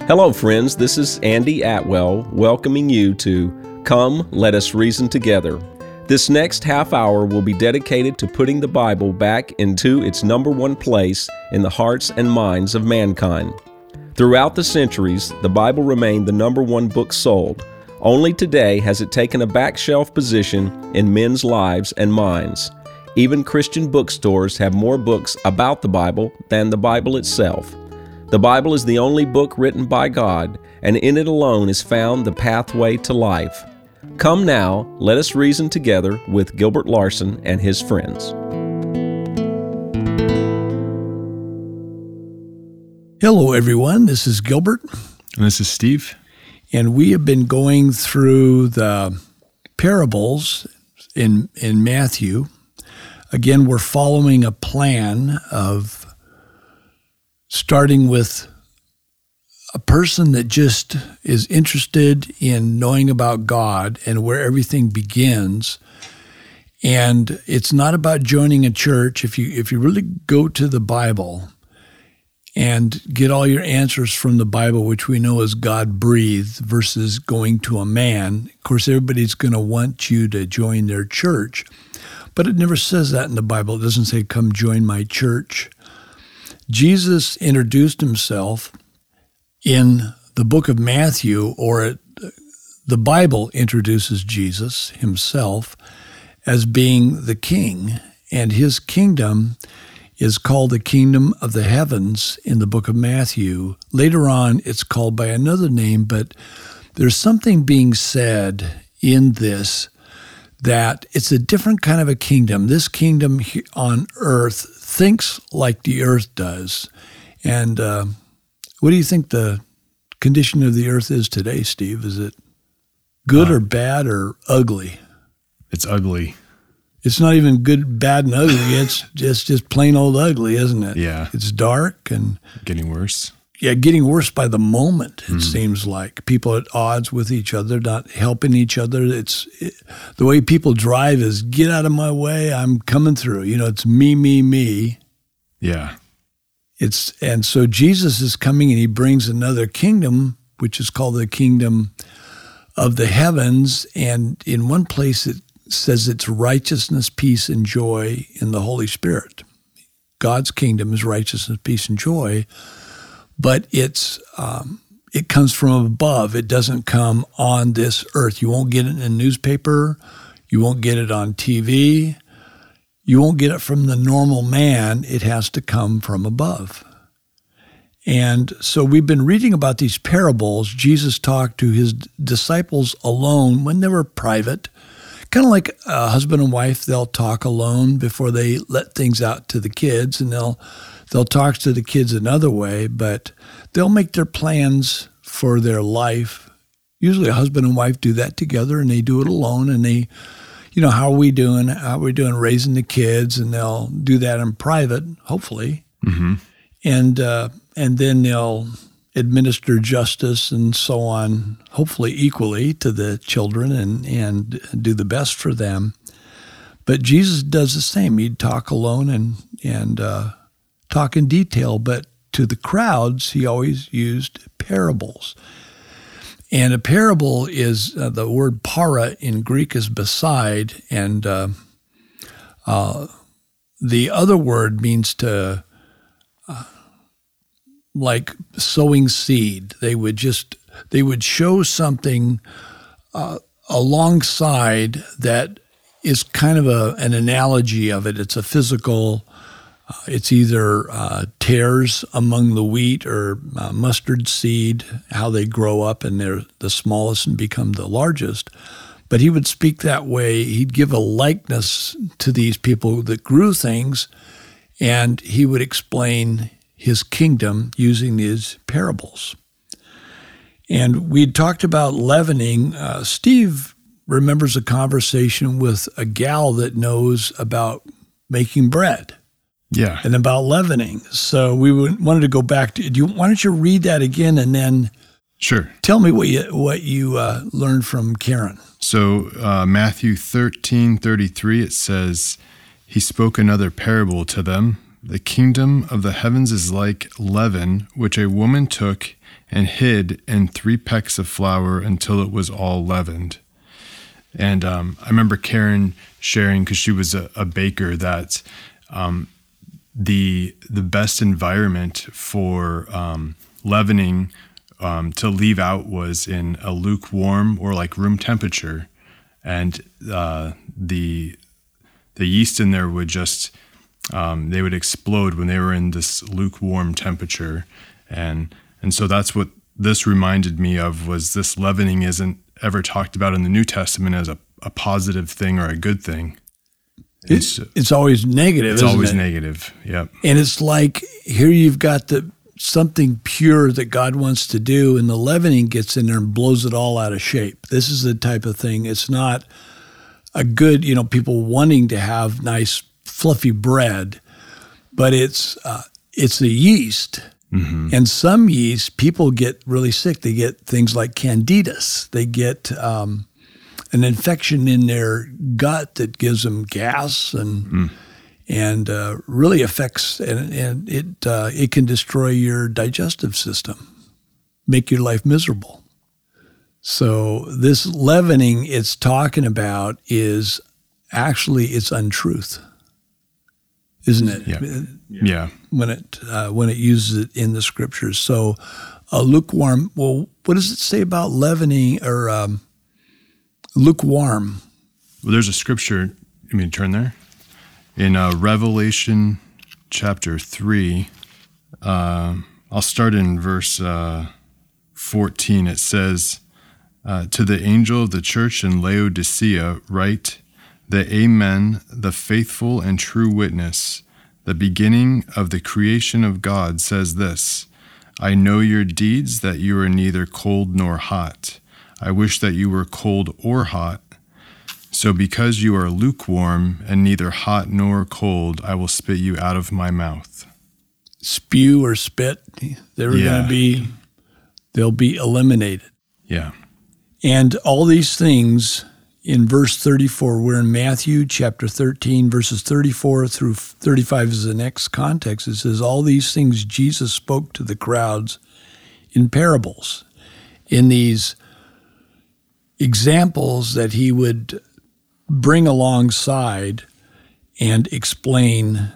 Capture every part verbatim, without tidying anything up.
Hello, friends. This is Andy Atwell welcoming you to Come, Let Us Reason Together. This next half hour will be dedicated to putting the Bible back into its number one place in the hearts and minds of mankind. Throughout the centuries, the Bible remained the number one book sold. Only today has it taken a back shelf position in men's lives and minds. Even Christian bookstores have more books about the Bible than the Bible itself. The Bible is the only book written by God, and in it alone is found the pathway to life. Come now, let us reason together with Gilbert Larson and his friends. Hello, everyone. This is Gilbert. And this is Steve. And we have been going through the parables in, in Matthew. Again, we're following a plan of starting with a person that just is interested in knowing about God and where everything begins. And it's not about joining a church. If you if you really go to the Bible and get all your answers from the Bible, which we know is God-breathed, versus going to a man, of course, everybody's going to want you to join their church. But it never says that in the Bible. It doesn't say, come join my church. Jesus introduced himself in the book of Matthew, or it, the Bible introduces Jesus himself as being the king, and his kingdom is called the kingdom of the heavens in the book of Matthew. Later on, it's called by another name, but there's something being said in this that it's a different kind of a kingdom. This kingdom on earth thinks like the earth does. And uh, what do you think the condition of the earth is today, Steve? Is it good uh, or bad or ugly? It's ugly. It's not even good, bad, and ugly. It's just, just plain old ugly, isn't it? Yeah. It's dark and getting worse. Yeah, getting worse by the moment, it mm. seems like. People at odds with each other, not helping each other. It's it, the way people drive is, get out of my way, I'm coming through. You know, it's me, me, me. Yeah. It's and so Jesus is coming and he brings another kingdom, which is called the kingdom of the heavens. And in one place it says it's righteousness, peace, and joy in the Holy Spirit. God's kingdom is righteousness, peace, and joy. But it's um, it comes from above. It doesn't come on this earth. You won't get it in a newspaper. You won't get it on T V. You won't get it from the normal man. It has to come from above. And so we've been reading about these parables. Jesus talked to his disciples alone when they were private. Kind of like a husband and wife, they'll talk alone before they let things out to the kids, and they'll They'll talk to the kids another way, but they'll make their plans for their life. Usually a husband and wife do that together, and they do it alone, and they, you know, how are we doing? How are we doing raising the kids? And they'll do that in private, hopefully. Mm-hmm. And uh, and then they'll administer justice and so on, hopefully equally to the children and, and do the best for them. But Jesus does the same. He'd talk alone and, and uh talk in detail, but to the crowds, he always used parables. And a parable is, uh, the word para in Greek is beside, and uh, uh, the other word means to, uh, like sowing seed. They would just, they would show something uh, alongside that is kind of a, an analogy of it. It's a physical Uh, it's either uh, tares among the wheat or uh, mustard seed, how they grow up and they're the smallest and become the largest. But he would speak that way. He'd give a likeness to these people that grew things, and he would explain his kingdom using these parables. And we'd talked about leavening. Uh, Steve remembers a conversation with a gal that knows about making bread. Yeah. And about leavening. So we wanted to go back to, do you, why don't you read that again and then Sure. tell me what you, what you uh, learned from Karen. So uh, Matthew thirteen thirty-three, it says, he spoke another parable to them. The kingdom of the heavens is like leaven, which a woman took and hid in three pecks of flour until it was all leavened. And um, I remember Karen sharing, because she was a, a baker, that um, the the best environment for um, leavening um, to leave out was in a lukewarm or like room temperature, and uh, the the yeast in there would just um, they would explode when they were in this lukewarm temperature, and and so that's what this reminded me of, was this leavening isn't ever talked about in the New Testament as a, a positive thing or a good thing. It's, it's always negative, It's isn't always it? negative, yep. And it's like, here you've got the something pure that God wants to do, and the leavening gets in there and blows it all out of shape. This is the type of thing. It's not a good, you know, people wanting to have nice, fluffy bread, but it's uh, it's the yeast. Mm-hmm. And some yeast, people get really sick. They get things like candidus. They get um, an infection in their gut that gives them gas and mm. and uh, really affects, and, and it uh, it can destroy your digestive system, make your life miserable. So this leavening it's talking about is actually it's untruth, isn't it? Yeah. Yeah. When it uh, when it uses it in the scriptures. So a lukewarm. Well, what does it say about leavening or um, lukewarm? Well, there's a scripture. You mean turn there in uh, Revelation chapter three. Uh, I'll start in verse uh, fourteen. It says, uh, "To the angel of the church in Laodicea write, the Amen, the faithful and true witness, the beginning of the creation of God, says this: I know your deeds, that you are neither cold nor hot. I wish that you were cold or hot. So because you are lukewarm and neither hot nor cold, I will spit you out of my mouth." Spew or spit, they're Yeah. going to be, they'll be eliminated. Yeah. And all these things in verse thirty-four, we're in Matthew chapter thirteen, verses thirty-four through thirty-five is the next context. It says, all these things Jesus spoke to the crowds in parables, in these examples that he would bring alongside and explain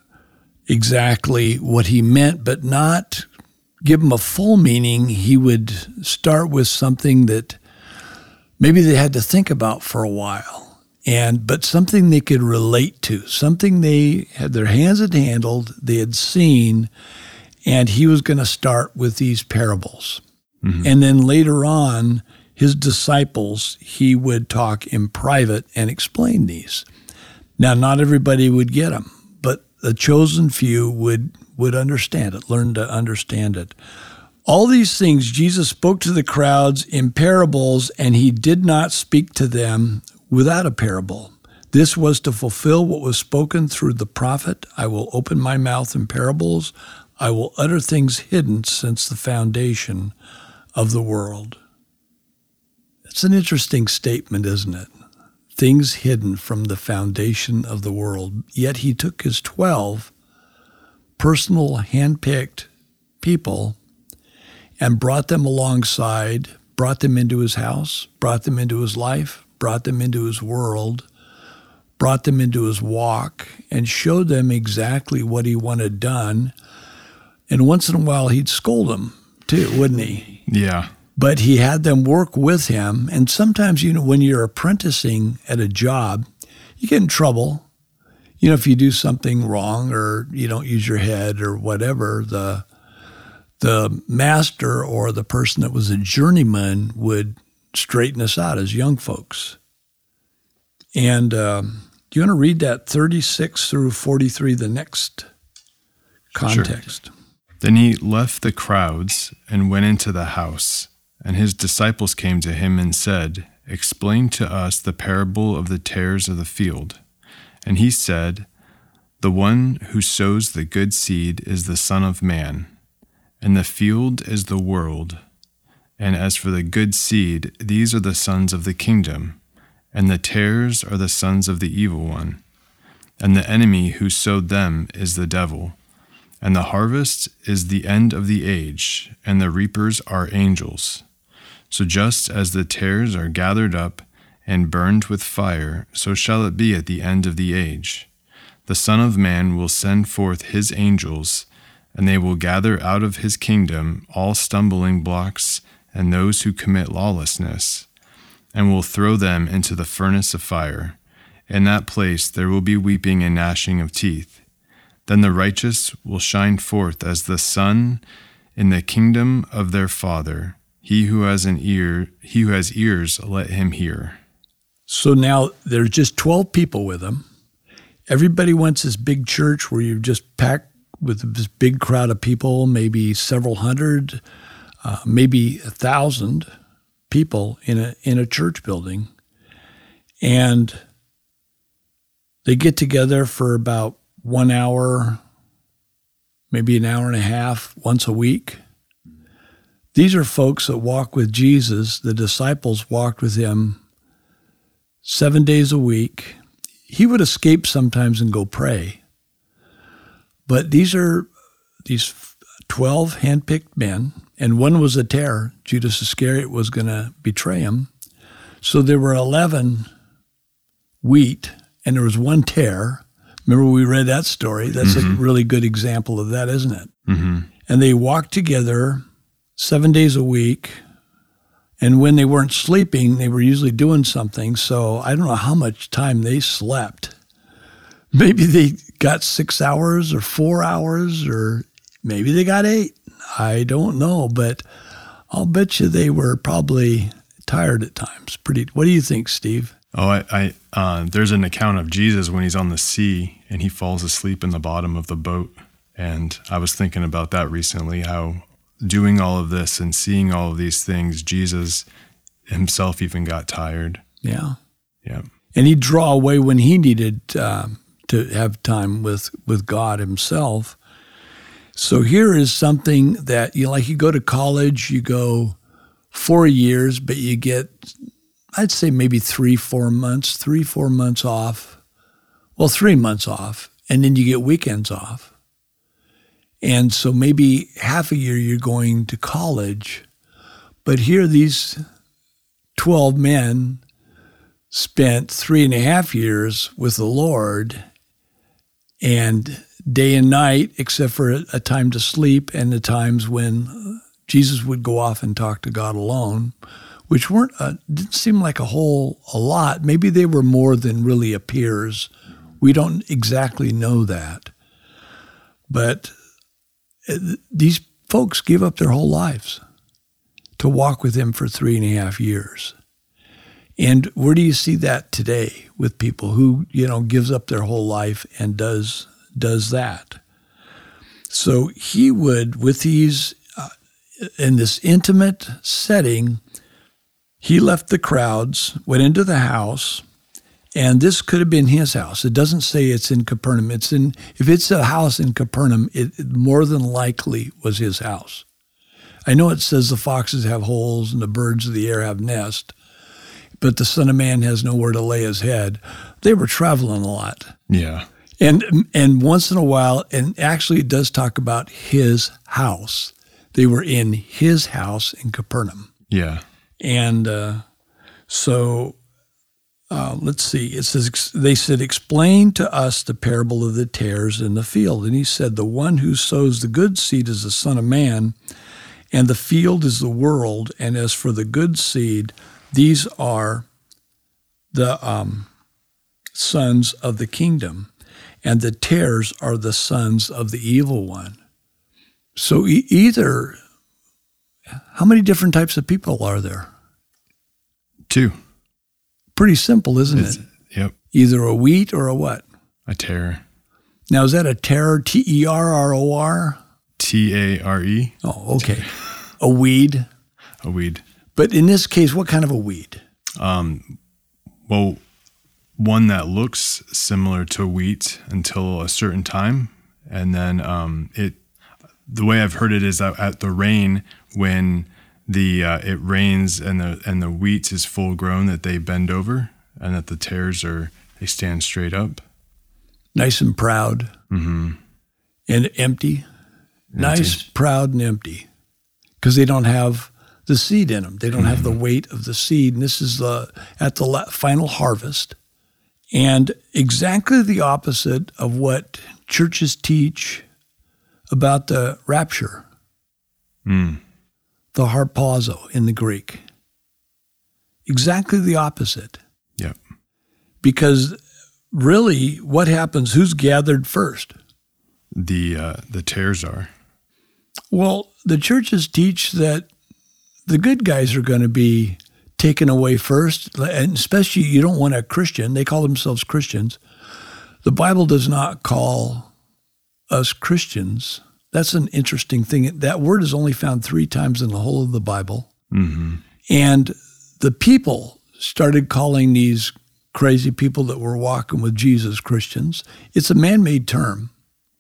exactly what he meant, but not give them a full meaning. He would start with something that maybe they had to think about for a while, and but something they could relate to, something they had their hands had handled, they had seen, and he was going to start with these parables. Mm-hmm. And then later on, his disciples, he would talk in private and explain these. Now, not everybody would get them, but the chosen few would would understand it, learn to understand it. All these things Jesus spoke to the crowds in parables, and he did not speak to them without a parable. This was to fulfill what was spoken through the prophet. I will open my mouth in parables. I will utter things hidden since the foundation of the world. It's an interesting statement, isn't it? Things hidden from the foundation of the world. Yet he took his twelve personal, hand-picked people and brought them alongside, brought them into his house, brought them into his life, brought them into his world, brought them into his walk, and showed them exactly what he wanted done. And once in a while, he'd scold them too, wouldn't he? Yeah. But he had them work with him. And sometimes, you know, when you're apprenticing at a job, you get in trouble. You know, if you do something wrong or you don't use your head or whatever, the the master or the person that was a journeyman would straighten us out as young folks. And um, do you want to read that thirty-six through forty-three, the next context? Sure. Then he left the crowds and went into the house, and his disciples came to him and said, "Explain to us the parable of the tares of the field." And he said, "The one who sows the good seed is the Son of Man, and the field is the world. And as for the good seed, these are the sons of the kingdom, and the tares are the sons of the evil one. And the enemy who sowed them is the devil. And the harvest is the end of the age, and the reapers are angels. So just as the tares are gathered up and burned with fire, so shall it be at the end of the age. The Son of Man will send forth his angels, and they will gather out of his kingdom all stumbling blocks and those who commit lawlessness, and will throw them into the furnace of fire. In that place there will be weeping and gnashing of teeth. Then the righteous will shine forth as the sun in the kingdom of their Father. He who has an ear, he who has ears, let him hear. So now there's just twelve people with him. Everybody wants this big church where you're just packed with this big crowd of people, maybe several hundred, uh, maybe a thousand people in a in a church building. And they get together for about one hour, maybe an hour and a half, once a week. These are folks that walk with Jesus. The disciples walked with him seven days a week. He would escape sometimes and go pray. But these are these twelve handpicked men, and one was a terror. Judas Iscariot was going to betray him. So there were eleven wheat, and there was one tare. Remember we read that story? That's mm-hmm. a really good example of that, isn't it? Mm-hmm. And they walked together seven days a week, and when they weren't sleeping, they were usually doing something. So I don't know how much time they slept. Maybe they got six hours or four hours, or maybe they got eight. I don't know, but I'll bet you they were probably tired at times. Pretty. What do you think, Steve? Oh, I, I uh, there's an account of Jesus when he's on the sea and he falls asleep in the bottom of the boat. And I was thinking about that recently, how doing all of this and seeing all of these things, Jesus himself even got tired. Yeah. Yeah. And he'd draw away when he needed um, to have time with, with God himself. So here is something that, you know, like you go to college, you go four years, but you get, I'd say maybe three, four months, three, four months off. Well, three months off, and then you get weekends off. And so maybe half a year you're going to college, but here these twelve men spent three and a half years with the Lord, and day and night, except for a, a time to sleep and the times when Jesus would go off and talk to God alone, which weren't uh, didn't seem like a whole a lot. Maybe they were more than really appears. We don't exactly know that, but these folks give up their whole lives to walk with him for three and a half years. And where do you see that today with people who, you know, gives up their whole life and does does that? So he would, with these, uh, in this intimate setting, he left the crowds, went into the house, and this could have been his house. It doesn't say it's in Capernaum. It's in, if it's a house in Capernaum, it, it more than likely was his house. I know it says the foxes have holes and the birds of the air have nests, but the Son of Man has nowhere to lay his head. They were traveling a lot. Yeah. And and once in a while, and actually it does talk about his house. They were in his house in Capernaum. Yeah. And uh, so... Uh, let's see, it says, they said, explain to us the parable of the tares in the field. And he said, the one who sows the good seed is the Son of Man, and the field is the world. And as for the good seed, these are the um, sons of the kingdom, and the tares are the sons of the evil one. So e- either, how many different types of people are there? Two. Pretty simple, isn't it's, it? Yep. Either a wheat or a what? A tare. Now, is that a tare, T E R R O R? T A R E. Oh, okay. A weed. A weed. But in this case, what kind of a weed? Um, well, one that looks similar to wheat until a certain time. And then um, it. the way I've heard it is that at the rain, when the uh, it rains and the and the wheat is full grown, that they bend over, and that the tares are they stand straight up, nice and proud, mm-hmm. and empty. Nice, proud, and empty, because they don't have the seed in them. They don't have the weight of the seed. And this is the, at the la- final harvest. And exactly the opposite of what churches teach about the rapture, Mm. the harpazo in the Greek. Exactly the opposite. Yep. Because really, what happens? Who's gathered first? The uh, the tares are. Well, the churches teach that the good guys are going to be taken away first, and especially you don't want a Christian. They call themselves Christians. The Bible does not call us Christians. That's an interesting thing. That word is only found three times in the whole of the Bible. Mm-hmm. And the people started calling these crazy people that were walking with Jesus Christians. It's a man-made term.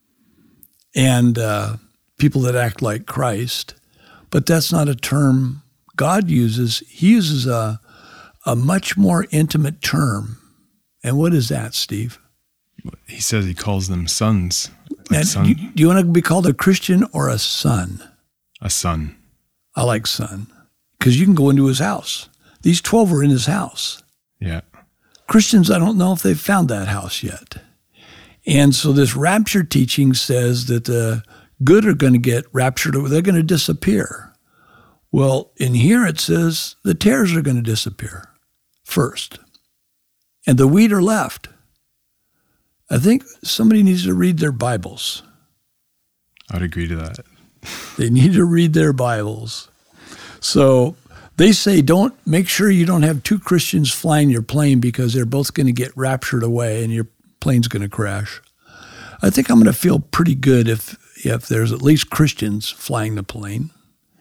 And uh, people that act like Christ. But that's not a term God uses. He uses a, a much more intimate term. And what is that, Steve? He says he calls them sons. Like And son, do, do you want to be called a Christian or a son? a son. I like son, because you can go into his house. These twelve were in his house. Yeah. Christians, I don't know if they've found that house yet. And so this rapture teaching says that the good are going to get raptured, or they're going to disappear. Well, in here it says the tares are going to disappear first, and the wheat are left. I think somebody needs to read their Bibles. I'd agree to that. They need to read their Bibles. So they say don't make sure you don't have two Christians flying your plane, because they're both going to get raptured away and your plane's going to crash. I think I'm going to feel pretty good if if there's at least Christians flying the plane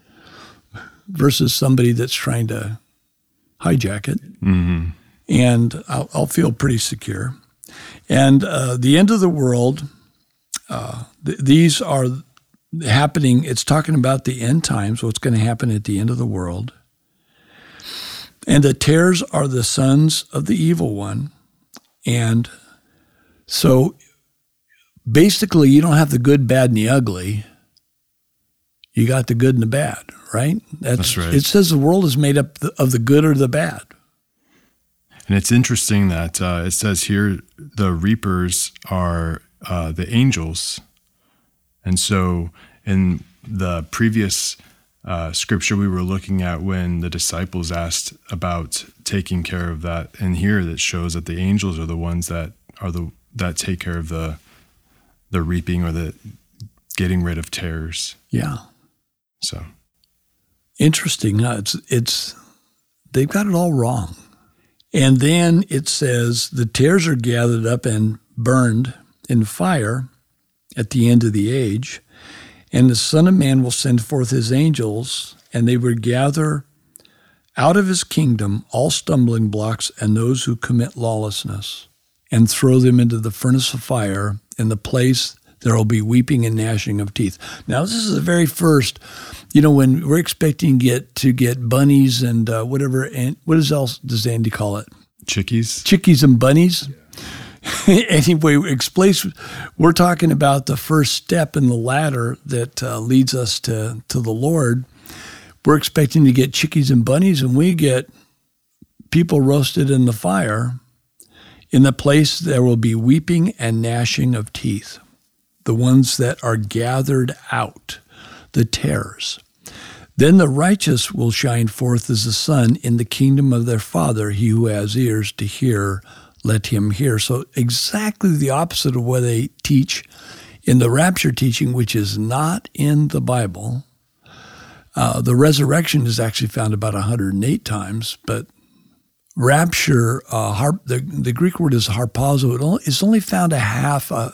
versus somebody that's trying to hijack it. Mm-hmm. And I'll, I'll feel pretty secure. And uh, the end of the world, uh, th- these are happening. It's talking about the end times, what's going to happen at the end of the world. And the tares are the sons of the evil one. And so basically, you don't have the good, bad, and the ugly. You got the good and the bad, right? That's, That's right. It says the world is made up of the good or the bad. And it's interesting that uh, it says here the reapers are uh, the angels. And so in the previous uh, scripture we were looking at, when the disciples asked about taking care of that, and here that shows that the angels are the ones that are the that take care of the the reaping, or the getting rid of tares. Yeah. So Interesting. Huh? It's it's they've got it all wrong. And then it says the tares are gathered up and burned in fire at the end of the age, and the Son of Man will send forth his angels, and they will gather out of his kingdom all stumbling blocks and those who commit lawlessness, and throw them into the furnace of fire. In the place there will be weeping and gnashing of teeth. Now, this is the very first, you know, when we're expecting get to get bunnies and uh, whatever, and what is else does Andy call it? chickies. Chickies and bunnies. Yeah. Anyway, explains. We're talking about the first step in the ladder that uh, leads us to to the Lord. We're expecting to get chickies and bunnies, and we get people roasted in the fire. In the place there will be weeping and gnashing of teeth. The ones that are gathered out, the tares. Then the righteous will shine forth as the sun in the kingdom of their Father. He who has ears to hear, let him hear. So exactly the opposite of what they teach in the rapture teaching, which is not in the Bible. Uh, the resurrection is actually found about one hundred eight times, but rapture, uh, harp, the, the Greek word is harpazo. It only, it's only found a half a,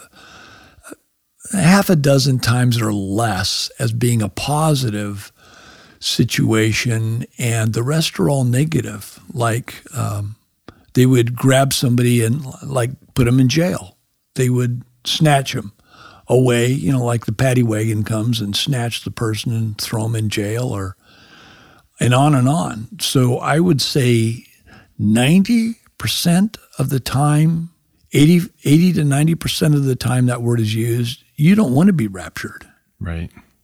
a half a dozen times or less as being a positive situation, and the rest are all negative. Like um, they would grab somebody and like put them in jail. They would snatch them away, you know, like the paddy wagon comes and snatch the person and throw them in jail, or and on and on. So I would say ninety percent of the time, eighty, eighty to ninety percent of the time that word is used, you don't want to be raptured. Right.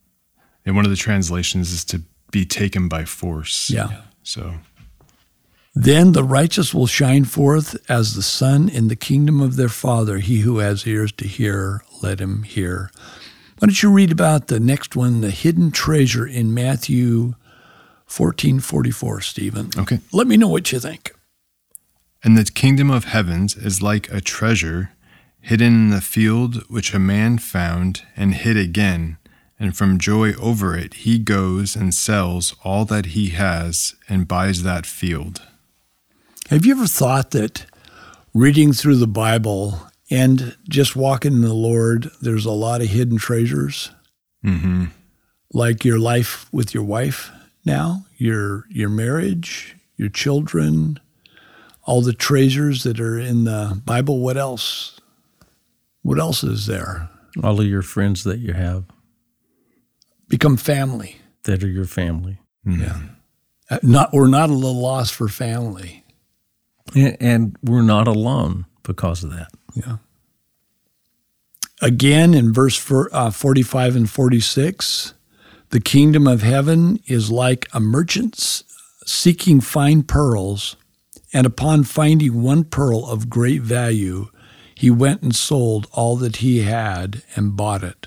and one of the translations is to be taken by force. Yeah. So then the righteous will shine forth as the sun in the kingdom of their Father. He who has ears to hear, let him hear. Why don't you read about the next one, the hidden treasure in Matthew fourteen forty-four, Stephen? Okay. Let me know what you think. And the kingdom of heavens is like a treasure hidden in the field, which a man found and hid again. And from joy over it, he goes and sells all that he has and buys that field. Have you ever thought that reading through the Bible and just walking in the Lord, there's a lot of hidden treasures? Mm-hmm. Like your life with your wife now, your your marriage, your children, all the treasures that are in the Bible. What else? What else is there? All of your friends that you have Become family. that are your family. Mm-hmm. Yeah. Uh, Not we're not a little lost for family. And, and we're not alone because of that. Yeah. Again, in verse for, uh, forty-five and forty-six, the kingdom of heaven is like a merchant seeking fine pearls, and upon finding one pearl of great value, he went and sold all that he had and bought it.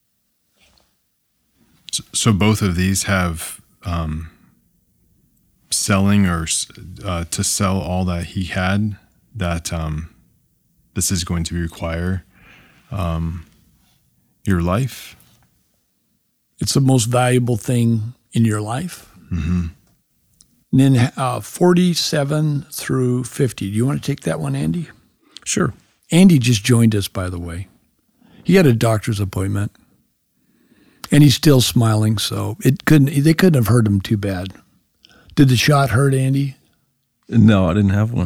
So, so both of these have um, selling or uh, to sell all that he had, that um, this is going to require um, your life. It's the most valuable thing in your life. Mm-hmm. And then uh, forty-seven through fifty. Do you want to take that one, Andy? Sure. Andy just joined us, by the way. He had a doctor's appointment, and he's still smiling, so it couldn't. They couldn't have hurt him too bad. Did the shot hurt, Andy? No, I didn't have one.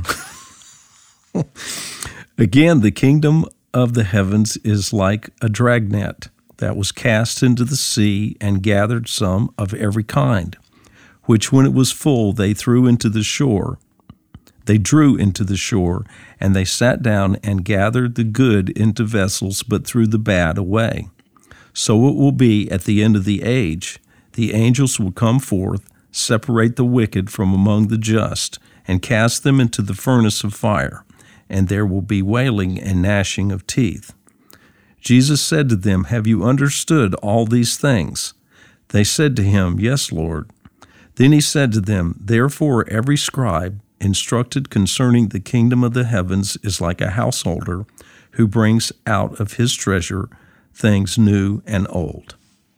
Again, the kingdom of the heavens is like a dragnet that was cast into the sea and gathered some of every kind, which when it was full they threw into the shore. They drew into the shore, and they sat down and gathered the good into vessels, but threw the bad away. So it will be at the end of the age. The angels will come forth, separate the wicked from among the just, and cast them into the furnace of fire, and there will be wailing and gnashing of teeth. Jesus said to them, "Have you understood all these things?" They said to him, "Yes, Lord." Then he said to them, "Therefore every scribe instructed concerning the kingdom of the heavens is like a householder who brings out of his treasure things new and old."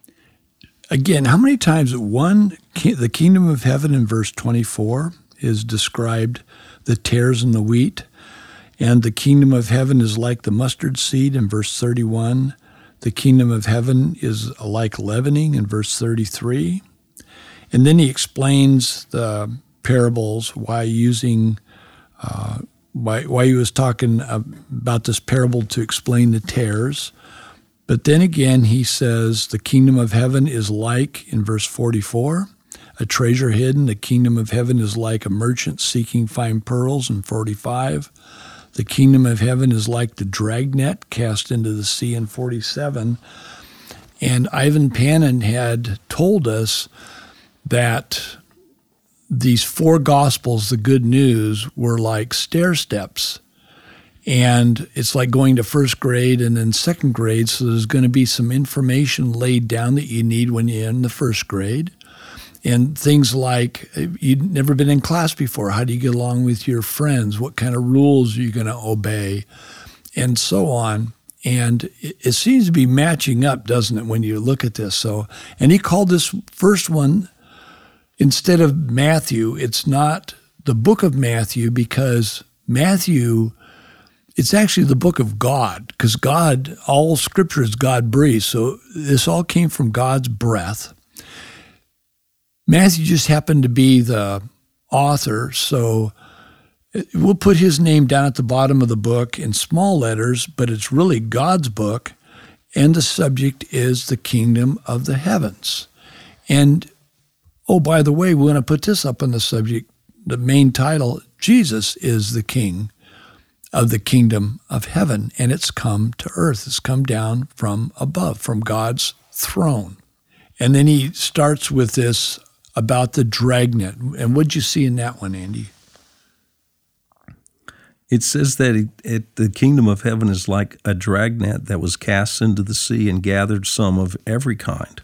Again, how many times one, the kingdom of heaven in verse twenty-four is described the tares and the wheat, and the kingdom of heaven is like the mustard seed in verse thirty-one. The kingdom of heaven is like leavening in verse thirty-three. And then he explains the parables, why using, uh, why, why he was talking about this parable to explain the tares. But then again, he says the kingdom of heaven is like, in verse forty-four, a treasure hidden. The kingdom of heaven is like a merchant seeking fine pearls in forty-five. The kingdom of heaven is like the dragnet cast into the sea in forty-seven. And Ivan Panin had told us that these four gospels, the good news, were like stair steps. And it's like going to first grade and then second grade, so there's going to be some information laid down that you need when you're in the first grade. And things like, you'd never been in class before. How do you get along with your friends? What kind of rules are you going to obey? And so on. And it, it seems to be matching up, doesn't it, when you look at this? So, and he called this first one, instead of Matthew, it's not the book of Matthew, because Matthew, it's actually the book of God, because God, all scripture is God-breathed. So this all came from God's breath. Matthew just happened to be the author, so we'll put his name down at the bottom of the book in small letters, but it's really God's book, and the subject is the kingdom of the heavens. And, oh, by the way, we want to put this up on the subject, the main title, Jesus is the King of the kingdom of heaven, and it's come to earth. It's come down from above, from God's throne. And then he starts with this about the dragnet. And what'd you see in that one, Andy? It says that it, it, the kingdom of heaven is like a dragnet that was cast into the sea and gathered some of every kind.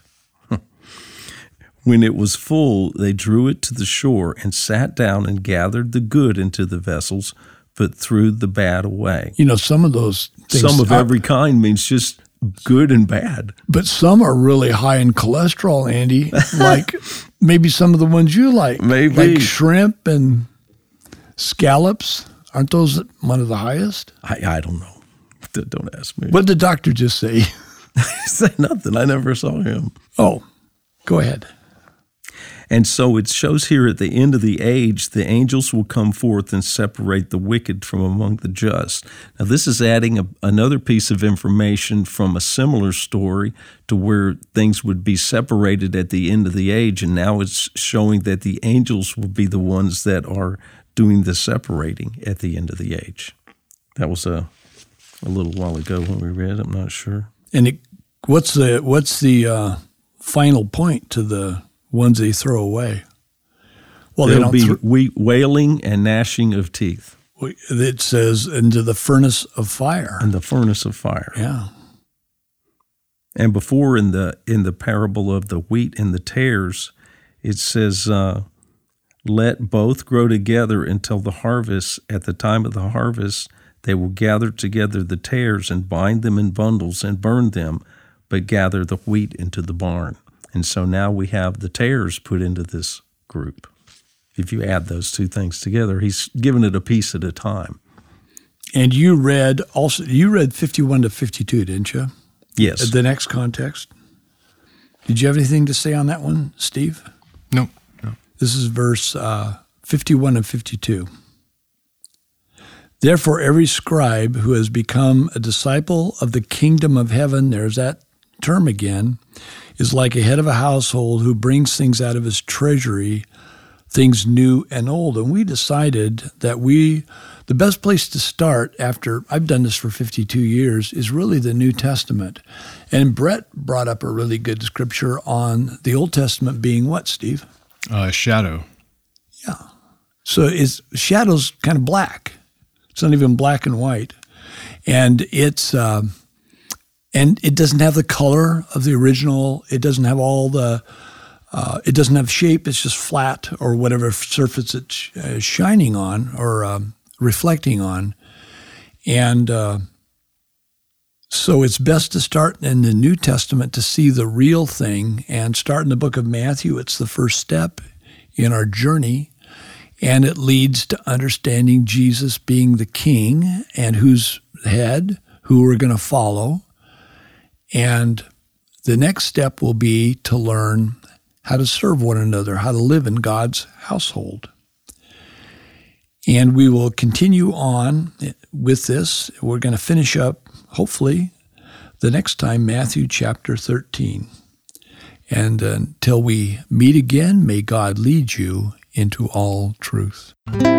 When it was full, they drew it to the shore and sat down and gathered the good into the vessels, but threw the bad away. You know, some of those things Some of are, every kind means just good and bad. But some are really high in cholesterol, Andy, like maybe some of the ones you like. Maybe. Like shrimp and scallops. Aren't those one of the highest? I, I don't know. Don't ask me. What did the doctor just say? Say nothing. I never saw him. Oh, go ahead. And so it shows here at the end of the age, the angels will come forth and separate the wicked from among the just. Now, this is adding a, another piece of information from a similar story to where things would be separated at the end of the age, and now it's showing that the angels will be the ones that are doing the separating at the end of the age. That was a, a little while ago when we read. I'm not sure. And it, what's the what's the uh, final point to the ones they throw away? Well, There'll they don't be thro- we, wailing and gnashing of teeth. It says into the furnace of fire. In the furnace of fire. Yeah. And before in the in the parable of the wheat and the tares, it says, uh, let both grow together until the harvest. At the time of the harvest, they will gather together the tares and bind them in bundles and burn them, but gather the wheat into the barn. And so now we have the tares put into this group. If you add those two things together, he's given it a piece at a time. And you read also you read fifty-one to fifty-two, didn't you? Yes. The next context. Did you have anything to say on that one, Steve? No, no. This is verse uh, fifty-one and fifty-two. Therefore, every scribe who has become a disciple of the kingdom of heaven, there's that term again, is like a head of a household who brings things out of his treasury, things new and old. And we decided that we, the best place to start after, I've done this for fifty-two years, is really the New Testament. And Brett brought up a really good scripture on the Old Testament being what, Steve? Uh, shadow. Yeah. So it's shadow's kind of black. It's not even black and white. And it's... Uh, And it doesn't have the color of the original. It doesn't have all the, uh, it doesn't have shape. It's just flat or whatever surface it's uh, shining on or um, reflecting on. And uh, so it's best to start in the New Testament to see the real thing and start in the book of Matthew. It's the first step in our journey. And it leads to understanding Jesus being the king and who's head, who we're going to follow. And the next step will be to learn how to serve one another, how to live in God's household. And we will continue on with this. We're going to finish up, hopefully, the next time, Matthew chapter thirteen. And until we meet again, may God lead you into all truth.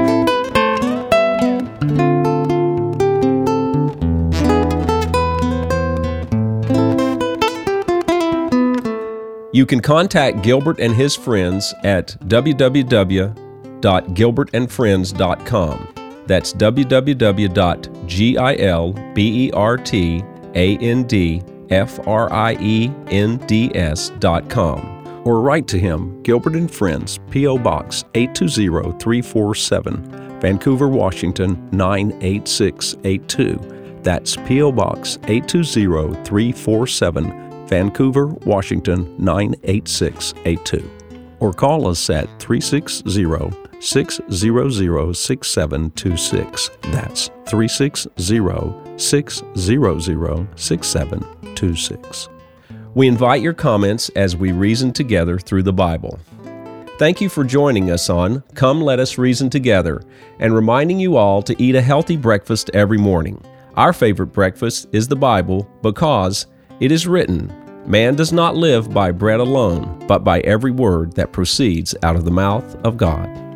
You can contact Gilbert and his friends at w w w dot gilbert and friends dot com. That's w w w dot gilbert and friends dot com. Or write to him, Gilbert and Friends, P O. Box eight two zero three four seven, Vancouver, Washington nine eight six eight two. That's P O. Box eight two zero three four seven, Vancouver, Washington nine eight six eight two. Or call us at three six zero, six zero zero, six seven two six. That's three six zero, six zero zero, six seven two six. We invite your comments as we reason together through the Bible. Thank you for joining us on Come Let Us Reason Together and reminding you all to eat a healthy breakfast every morning. Our favorite breakfast is the Bible because it is written, man does not live by bread alone, but by every word that proceeds out of the mouth of God.